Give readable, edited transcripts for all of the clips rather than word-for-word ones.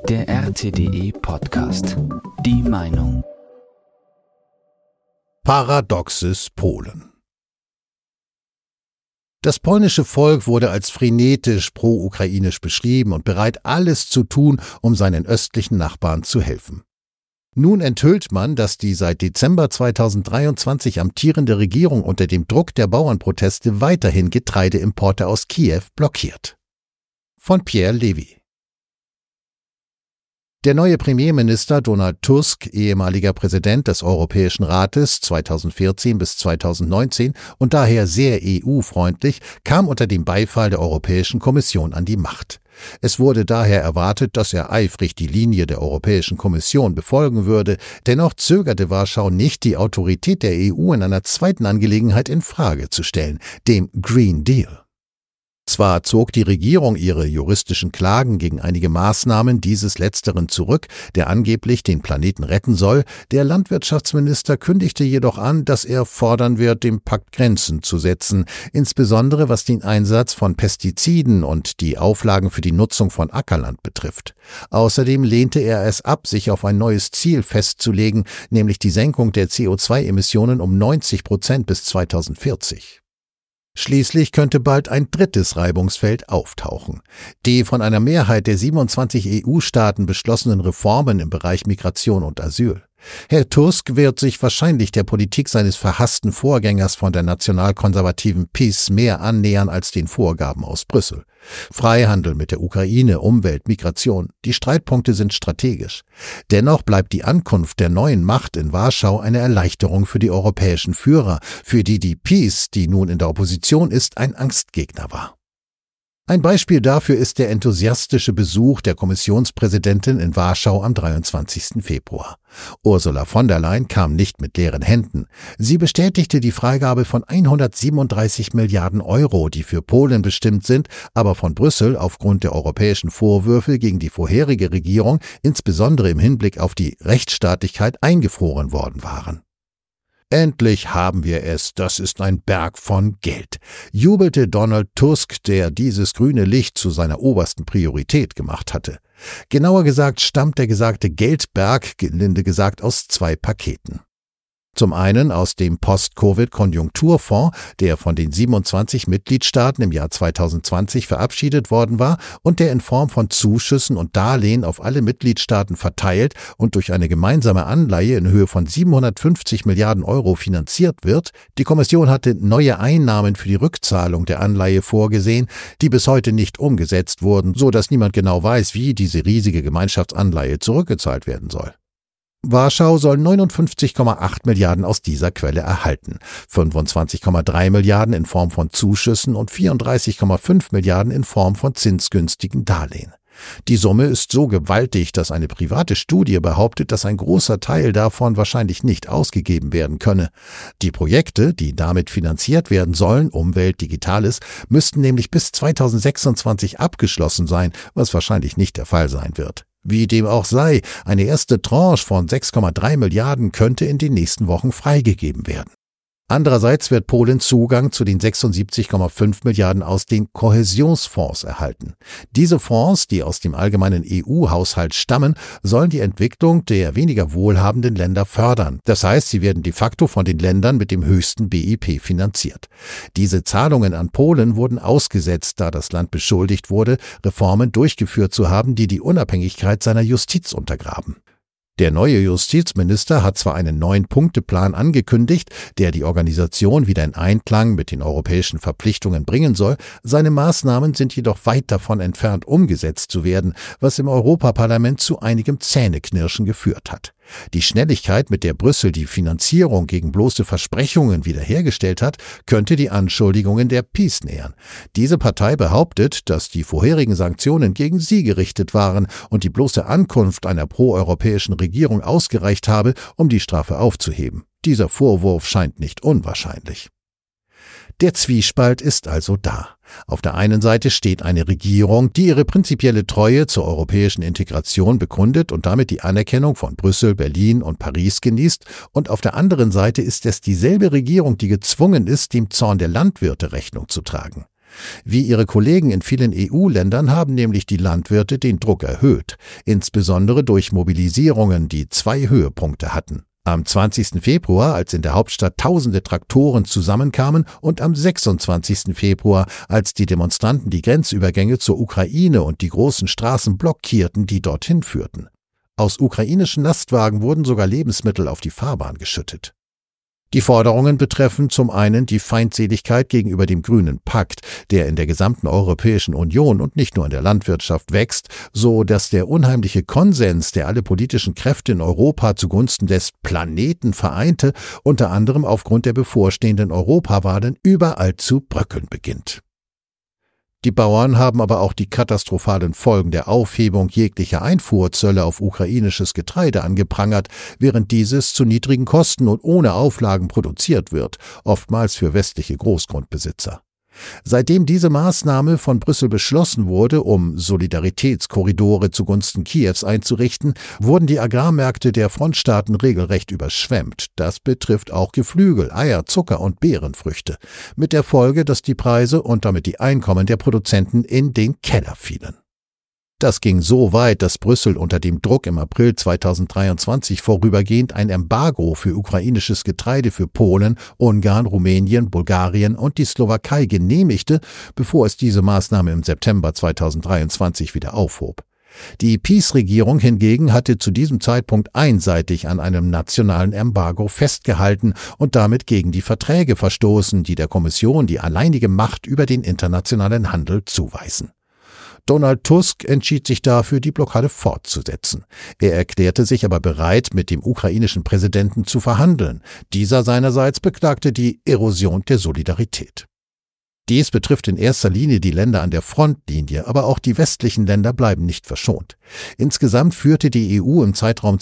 Der RTDE Podcast. Die Meinung. Paradoxes Polen. Das polnische Volk wurde als frenetisch pro-ukrainisch beschrieben und bereit, alles zu tun, um seinen östlichen Nachbarn zu helfen. Nun enthüllt man, dass die seit Dezember 2023 amtierende Regierung unter dem Druck der Bauernproteste weiterhin Getreideimporte aus Kiew blockiert. Von Pierre Levy. Der neue Premierminister Donald Tusk, ehemaliger Präsident des Europäischen Rates 2014 bis 2019 und daher sehr EU-freundlich, kam unter dem Beifall der Europäischen Kommission an die Macht. Es wurde daher erwartet, dass er eifrig die Linie der Europäischen Kommission befolgen würde. Dennoch zögerte Warschau nicht, die Autorität der EU in einer zweiten Angelegenheit in Frage zu stellen, dem Green Deal. Zwar zog die Regierung ihre juristischen Klagen gegen einige Maßnahmen dieses Letzteren zurück, der angeblich den Planeten retten soll, der Landwirtschaftsminister kündigte jedoch an, dass er fordern wird, dem Pakt Grenzen zu setzen, insbesondere was den Einsatz von Pestiziden und die Auflagen für die Nutzung von Ackerland betrifft. Außerdem lehnte er es ab, sich auf ein neues Ziel festzulegen, nämlich die Senkung der CO2-Emissionen um 90% bis 2040. Schließlich könnte bald ein drittes Reibungsfeld auftauchen. Die von einer Mehrheit der 27 EU-Staaten beschlossenen Reformen im Bereich Migration und Asyl. Herr Tusk wird sich wahrscheinlich der Politik seines verhassten Vorgängers von der nationalkonservativen PiS mehr annähern als den Vorgaben aus Brüssel. Freihandel mit der Ukraine, Umwelt, Migration, die Streitpunkte sind strategisch. Dennoch bleibt die Ankunft der neuen Macht in Warschau eine Erleichterung für die europäischen Führer, für die PiS, die nun in der Opposition ist, ein Angstgegner war. Ein Beispiel dafür ist der enthusiastische Besuch der Kommissionspräsidentin in Warschau am 23. Februar. Ursula von der Leyen kam nicht mit leeren Händen. Sie bestätigte die Freigabe von 137 Milliarden Euro, die für Polen bestimmt sind, aber von Brüssel aufgrund der europäischen Vorwürfe gegen die vorherige Regierung, insbesondere im Hinblick auf die Rechtsstaatlichkeit, eingefroren worden waren. Endlich haben wir es, das ist ein Berg von Geld, jubelte Donald Tusk, der dieses grüne Licht zu seiner obersten Priorität gemacht hatte. Genauer gesagt stammt der gesagte Geldberg, gelinde gesagt, aus zwei Paketen. Zum einen aus dem Post-Covid-Konjunkturfonds, der von den 27 Mitgliedstaaten im Jahr 2020 verabschiedet worden war und der in Form von Zuschüssen und Darlehen auf alle Mitgliedstaaten verteilt und durch eine gemeinsame Anleihe in Höhe von 750 Milliarden Euro finanziert wird. Die Kommission hatte neue Einnahmen für die Rückzahlung der Anleihe vorgesehen, die bis heute nicht umgesetzt wurden, so dass niemand genau weiß, wie diese riesige Gemeinschaftsanleihe zurückgezahlt werden soll. Warschau soll 59,8 Milliarden aus dieser Quelle erhalten, 25,3 Milliarden in Form von Zuschüssen und 34,5 Milliarden in Form von zinsgünstigen Darlehen. Die Summe ist so gewaltig, dass eine private Studie behauptet, dass ein großer Teil davon wahrscheinlich nicht ausgegeben werden könne. Die Projekte, die damit finanziert werden sollen, Umwelt, Digitales, müssten nämlich bis 2026 abgeschlossen sein, was wahrscheinlich nicht der Fall sein wird. Wie dem auch sei, eine erste Tranche von 6,3 Milliarden könnte in den nächsten Wochen freigegeben werden. Andererseits wird Polen Zugang zu den 76,5 Milliarden aus den Kohäsionsfonds erhalten. Diese Fonds, die aus dem allgemeinen EU-Haushalt stammen, sollen die Entwicklung der weniger wohlhabenden Länder fördern. Das heißt, sie werden de facto von den Ländern mit dem höchsten BIP finanziert. Diese Zahlungen an Polen wurden ausgesetzt, da das Land beschuldigt wurde, Reformen durchgeführt zu haben, die die Unabhängigkeit seiner Justiz untergraben. Der neue Justizminister hat zwar einen 9-Punkte-Plan angekündigt, der die Organisation wieder in Einklang mit den europäischen Verpflichtungen bringen soll, seine Maßnahmen sind jedoch weit davon entfernt, umgesetzt zu werden, was im Europaparlament zu einigem Zähneknirschen geführt hat. Die Schnelligkeit, mit der Brüssel die Finanzierung gegen bloße Versprechungen wiederhergestellt hat, könnte die Anschuldigungen der PiS nähern. Diese Partei behauptet, dass die vorherigen Sanktionen gegen sie gerichtet waren und die bloße Ankunft einer proeuropäischen Regierung ausgereicht habe, um die Strafe aufzuheben. Dieser Vorwurf scheint nicht unwahrscheinlich. Der Zwiespalt ist also da. Auf der einen Seite steht eine Regierung, die ihre prinzipielle Treue zur europäischen Integration begründet und damit die Anerkennung von Brüssel, Berlin und Paris genießt, und auf der anderen Seite ist es dieselbe Regierung, die gezwungen ist, dem Zorn der Landwirte Rechnung zu tragen. Wie ihre Kollegen in vielen EU-Ländern haben nämlich die Landwirte den Druck erhöht, insbesondere durch Mobilisierungen, die 2 Höhepunkte hatten. Am 20. Februar, als in der Hauptstadt tausende Traktoren zusammenkamen, und am 26. Februar, als die Demonstranten die Grenzübergänge zur Ukraine und die großen Straßen blockierten, die dorthin führten. Aus ukrainischen Lastwagen wurden sogar Lebensmittel auf die Fahrbahn geschüttet. Die Forderungen betreffen zum einen die Feindseligkeit gegenüber dem Grünen Pakt, der in der gesamten Europäischen Union und nicht nur in der Landwirtschaft wächst, so dass der unheimliche Konsens, der alle politischen Kräfte in Europa zugunsten des Planeten vereinte, unter anderem aufgrund der bevorstehenden Europawahlen überall zu bröckeln beginnt. Die Bauern haben aber auch die katastrophalen Folgen der Aufhebung jeglicher Einfuhrzölle auf ukrainisches Getreide angeprangert, während dieses zu niedrigen Kosten und ohne Auflagen produziert wird, oftmals für westliche Großgrundbesitzer. Seitdem diese Maßnahme von Brüssel beschlossen wurde, um Solidaritätskorridore zugunsten Kiews einzurichten, wurden die Agrarmärkte der Frontstaaten regelrecht überschwemmt. Das betrifft auch Geflügel, Eier, Zucker und Beerenfrüchte, mit der Folge, dass die Preise und damit die Einkommen der Produzenten in den Keller fielen. Das ging so weit, dass Brüssel unter dem Druck im April 2023 vorübergehend ein Embargo für ukrainisches Getreide für Polen, Ungarn, Rumänien, Bulgarien und die Slowakei genehmigte, bevor es diese Maßnahme im September 2023 wieder aufhob. Die PiS-Regierung hingegen hatte zu diesem Zeitpunkt einseitig an einem nationalen Embargo festgehalten und damit gegen die Verträge verstoßen, die der Kommission die alleinige Macht über den internationalen Handel zuweisen. Donald Tusk entschied sich dafür, die Blockade fortzusetzen. Er erklärte sich aber bereit, mit dem ukrainischen Präsidenten zu verhandeln. Dieser seinerseits beklagte die Erosion der Solidarität. Dies betrifft in erster Linie die Länder an der Frontlinie, aber auch die westlichen Länder bleiben nicht verschont. Insgesamt führte die EU im Zeitraum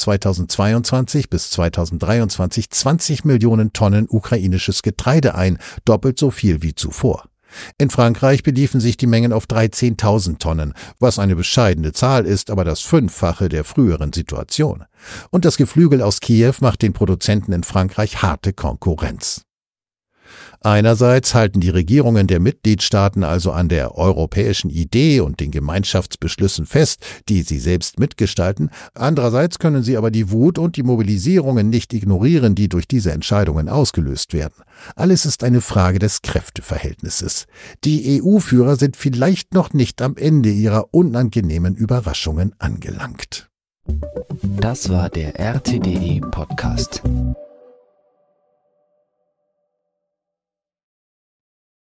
2022 bis 2023 20 Millionen Tonnen ukrainisches Getreide ein, doppelt so viel wie zuvor. In Frankreich beliefen sich die Mengen auf 13.000 Tonnen, was eine bescheidene Zahl ist, aber das 5-fache der früheren Situation. Und das Geflügel aus Kiew macht den Produzenten in Frankreich harte Konkurrenz. Einerseits halten die Regierungen der Mitgliedstaaten also an der europäischen Idee und den Gemeinschaftsbeschlüssen fest, die sie selbst mitgestalten. Andererseits können sie aber die Wut und die Mobilisierungen nicht ignorieren, die durch diese Entscheidungen ausgelöst werden. Alles ist eine Frage des Kräfteverhältnisses. Die EU-Führer sind vielleicht noch nicht am Ende ihrer unangenehmen Überraschungen angelangt. Das war der RTDE Podcast.